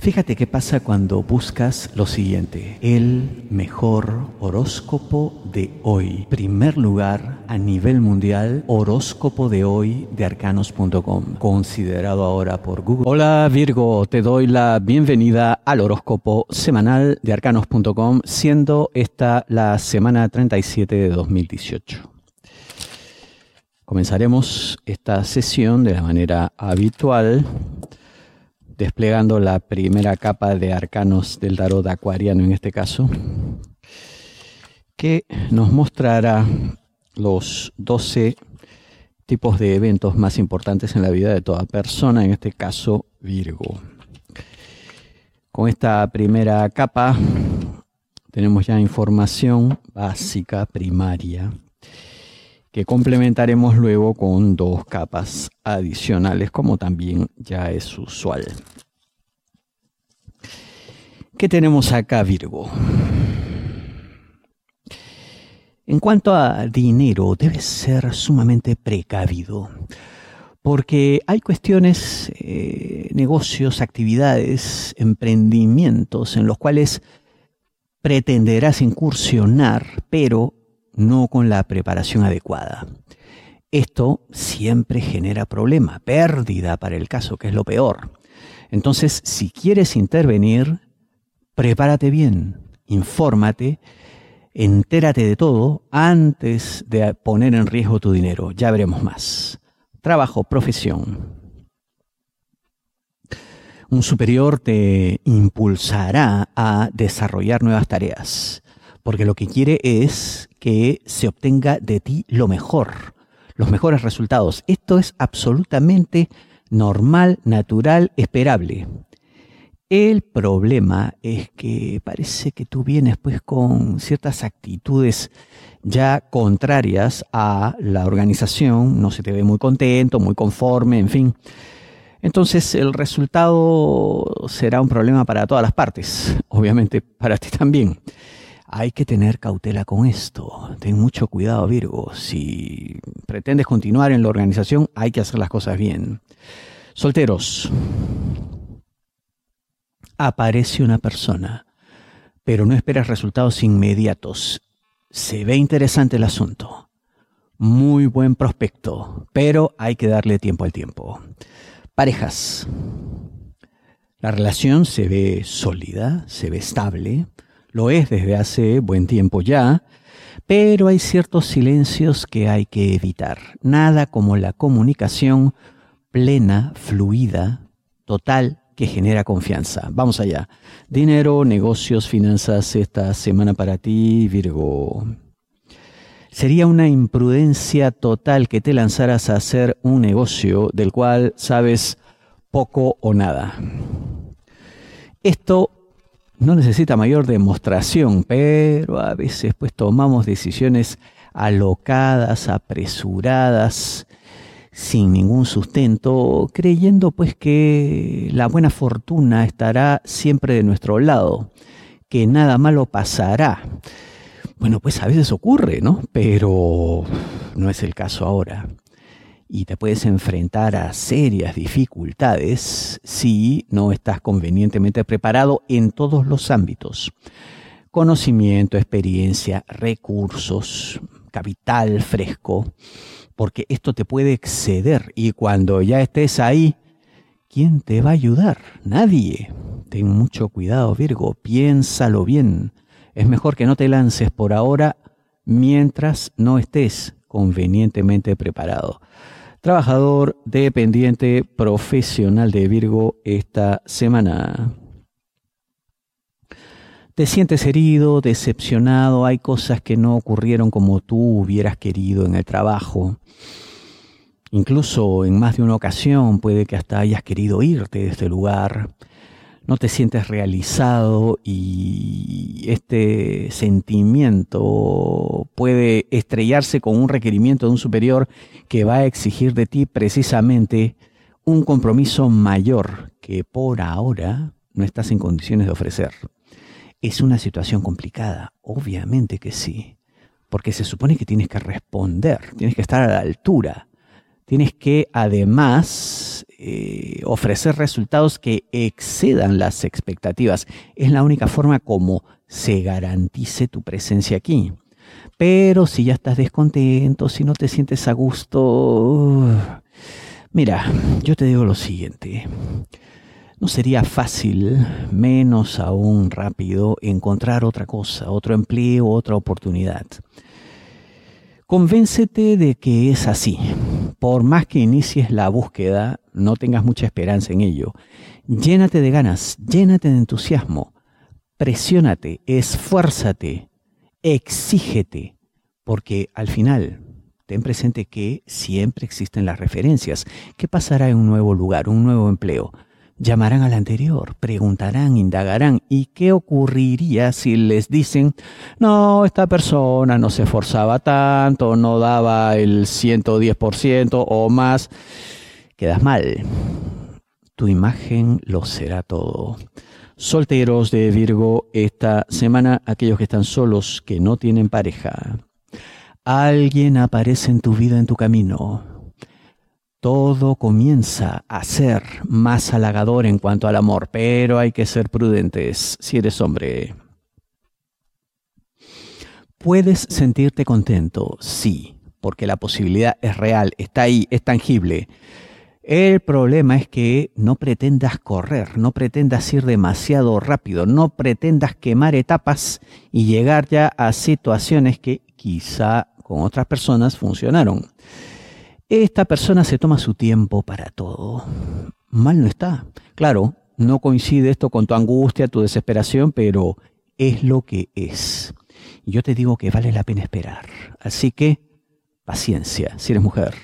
Fíjate qué pasa cuando buscas lo siguiente: el mejor horóscopo de hoy. Primer lugar a nivel mundial, horóscopo de hoy de arcanos.com, considerado ahora por Google. Hola Virgo, te doy la bienvenida al horóscopo semanal de arcanos.com, siendo esta la semana 37 de 2018. Comenzaremos esta sesión de la manera habitual, desplegando la primera capa de arcanos del tarot acuariano en este caso, que nos mostrará los 12 tipos de eventos más importantes en la vida de toda persona, en este caso Virgo. Con esta primera capa tenemos ya información básica, primaria, que complementaremos luego con 2 capas adicionales, como también ya es usual. ¿Qué tenemos acá, Virgo? En cuanto a dinero, debes ser sumamente precavido, porque hay cuestiones, negocios, actividades, emprendimientos en los cuales pretenderás incursionar, pero no con la preparación adecuada. Esto siempre genera problema, pérdida para el caso, que es lo peor. Entonces, si quieres intervenir, prepárate bien, infórmate, entérate de todo antes de poner en riesgo tu dinero. Ya veremos más. Trabajo, profesión. Un superior te impulsará a desarrollar nuevas tareas, porque lo que quiere es que se obtenga de ti lo mejor, los mejores resultados. Esto es absolutamente normal, natural, esperable. El problema es que parece que tú vienes pues con ciertas actitudes ya contrarias a la organización, no se te ve muy contento, muy conforme, en fin. Entonces el resultado será un problema para todas las partes, obviamente para ti también. Hay que tener cautela con esto. Ten mucho cuidado, Virgo. Si pretendes continuar en la organización, hay que hacer las cosas bien. Solteros. Aparece una persona, pero no esperas resultados inmediatos. Se ve interesante el asunto. Muy buen prospecto, pero hay que darle tiempo al tiempo. Parejas. La relación se ve sólida, se ve estable. Lo es desde hace buen tiempo ya, pero hay ciertos silencios que hay que evitar. Nada como la comunicación plena, fluida, total, que genera confianza. Vamos allá. Dinero, negocios, finanzas, esta semana para ti, Virgo. Sería una imprudencia total que te lanzaras a hacer un negocio del cual sabes poco o nada. Esto no necesita mayor demostración, pero a veces pues tomamos decisiones alocadas, apresuradas, sin ningún sustento, creyendo pues que la buena fortuna estará siempre de nuestro lado, que nada malo pasará. Bueno, pues a veces ocurre, ¿no? Pero no es el caso ahora. Y te puedes enfrentar a serias dificultades si no estás convenientemente preparado en todos los ámbitos. Conocimiento, experiencia, recursos, capital fresco, porque esto te puede exceder y cuando ya estés ahí, ¿quién te va a ayudar? Nadie. Ten mucho cuidado, Virgo, piénsalo bien. Es mejor que no te lances por ahora mientras no estés convenientemente preparado. Trabajador, dependiente, profesional de Virgo esta semana. Te sientes herido, decepcionado, hay cosas que no ocurrieron como tú hubieras querido en el trabajo. Incluso en más de una ocasión puede que hasta hayas querido irte de este lugar. No te sientes realizado y este sentimiento puede estrellarse con un requerimiento de un superior que va a exigir de ti precisamente un compromiso mayor que por ahora no estás en condiciones de ofrecer. Es una situación complicada, obviamente que sí, porque se supone que tienes que responder, tienes que estar a la altura, tienes que además ofrecer resultados que excedan las expectativas. Es la única forma como se garantice tu presencia aquí. Pero si ya estás descontento, si no te sientes a gusto, mira, yo te digo lo siguiente. ¿No sería fácil, menos aún rápido, encontrar otra cosa, otro empleo, otra oportunidad? Convéncete de que es así. Por más que inicies la búsqueda, no tengas mucha esperanza en ello. Llénate de ganas, llénate de entusiasmo. Presiónate, esfuérzate, exígete, porque al final ten presente que siempre existen las referencias. ¿Qué pasará en un nuevo lugar, un nuevo empleo? Llamarán al anterior, preguntarán, indagarán. ¿Y qué ocurriría si les dicen, no, esta persona no se esforzaba tanto, no daba el 110% o más? Quedas mal. Tu imagen lo será todo. Solteros de Virgo, esta semana, aquellos que están solos, que no tienen pareja. Alguien aparece en tu vida, en tu camino. Todo comienza a ser más halagador en cuanto al amor, pero hay que ser prudentes si eres hombre. Puedes sentirte contento, sí, porque la posibilidad es real, está ahí, es tangible. El problema es que no pretendas correr, no pretendas ir demasiado rápido, no pretendas quemar etapas y llegar ya a situaciones que quizá con otras personas funcionaron. Esta persona se toma su tiempo para todo. Mal no está. Claro, no coincide esto con tu angustia, tu desesperación, pero es lo que es. Y yo te digo que vale la pena esperar. Así que, paciencia, si eres mujer.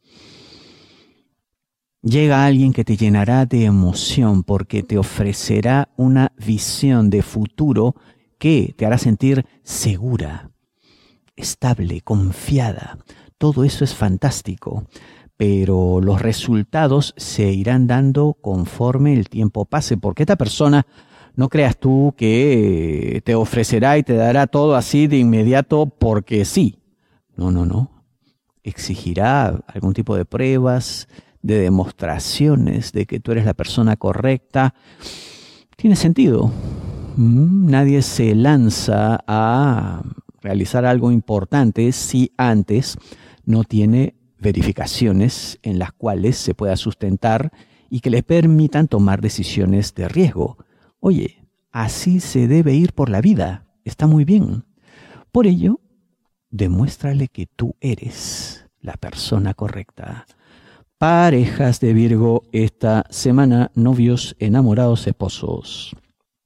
Llega alguien que te llenará de emoción porque te ofrecerá una visión de futuro que te hará sentir segura, estable, confiada. Todo eso es fantástico, pero los resultados se irán dando conforme el tiempo pase, porque esta persona, no creas tú que te ofrecerá y te dará todo así de inmediato porque sí. No. Exigirá algún tipo de pruebas, de demostraciones de que tú eres la persona correcta. Tiene sentido. Nadie se lanza a realizar algo importante si antes no tiene verificaciones en las cuales se pueda sustentar y que le permitan tomar decisiones de riesgo. Oye, así se debe ir por la vida. Está muy bien. Por ello, demuéstrale que tú eres la persona correcta. Parejas de Virgo esta semana, novios, enamorados, esposos.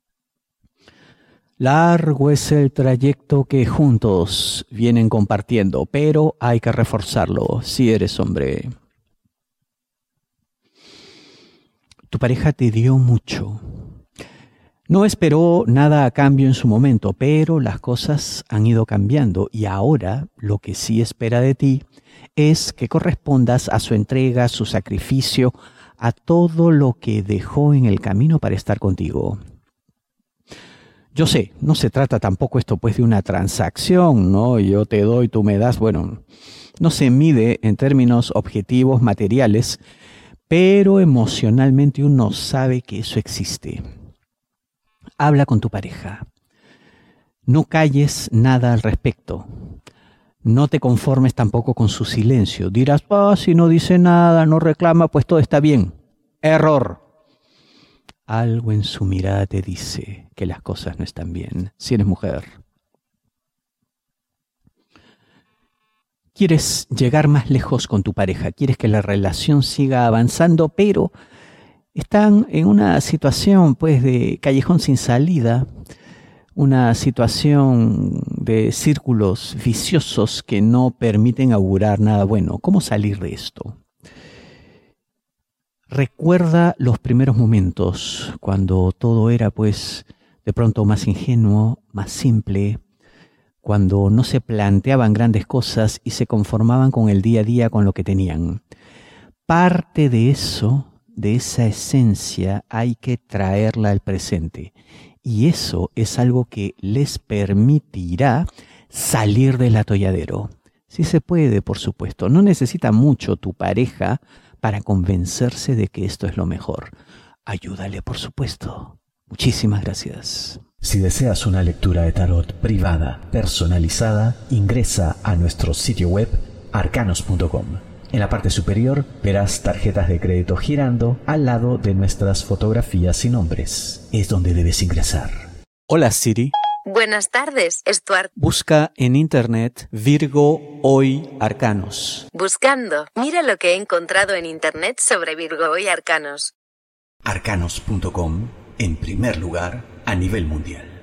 Largo es el trayecto que juntos vienen compartiendo, pero hay que reforzarlo si eres hombre. Tu pareja te dio mucho. No esperó nada a cambio en su momento, pero las cosas han ido cambiando y ahora lo que sí espera de ti es que correspondas a su entrega, a su sacrificio, a todo lo que dejó en el camino para estar contigo. Yo sé, no se trata tampoco esto pues de una transacción, ¿no? Yo te doy, tú me das. Bueno, no se mide en términos objetivos, materiales, pero emocionalmente uno sabe que eso existe. Habla con tu pareja. No calles nada al respecto. No te conformes tampoco con su silencio. Dirás, si no dice nada, no reclama, pues todo está bien. Error. Algo en su mirada te dice que las cosas no están bien, si eres mujer. Quieres llegar más lejos con tu pareja, quieres que la relación siga avanzando, pero están en una situación pues de callejón sin salida, una situación de círculos viciosos que no permiten augurar nada bueno. ¿Cómo salir de esto? Recuerda los primeros momentos, cuando todo era pues de pronto más ingenuo, más simple, cuando no se planteaban grandes cosas y se conformaban con el día a día, con lo que tenían. Parte de eso, de esa esencia, hay que traerla al presente. Y eso es algo que les permitirá salir del atolladero. Sí se puede, por supuesto. No necesita mucho tu pareja para convencerse de que esto es lo mejor. Ayúdale, por supuesto. Muchísimas gracias. Si deseas una lectura de tarot privada, personalizada, ingresa a nuestro sitio web arcanos.com. En la parte superior verás tarjetas de crédito girando al lado de nuestras fotografías y nombres. Es donde debes ingresar. Hola Siri. Buenas tardes, Stuart. Busca en internet Virgo Hoy Arcanos. Buscando. Mira lo que he encontrado en internet sobre Virgo y Arcanos. Arcanos.com, en primer lugar a nivel mundial.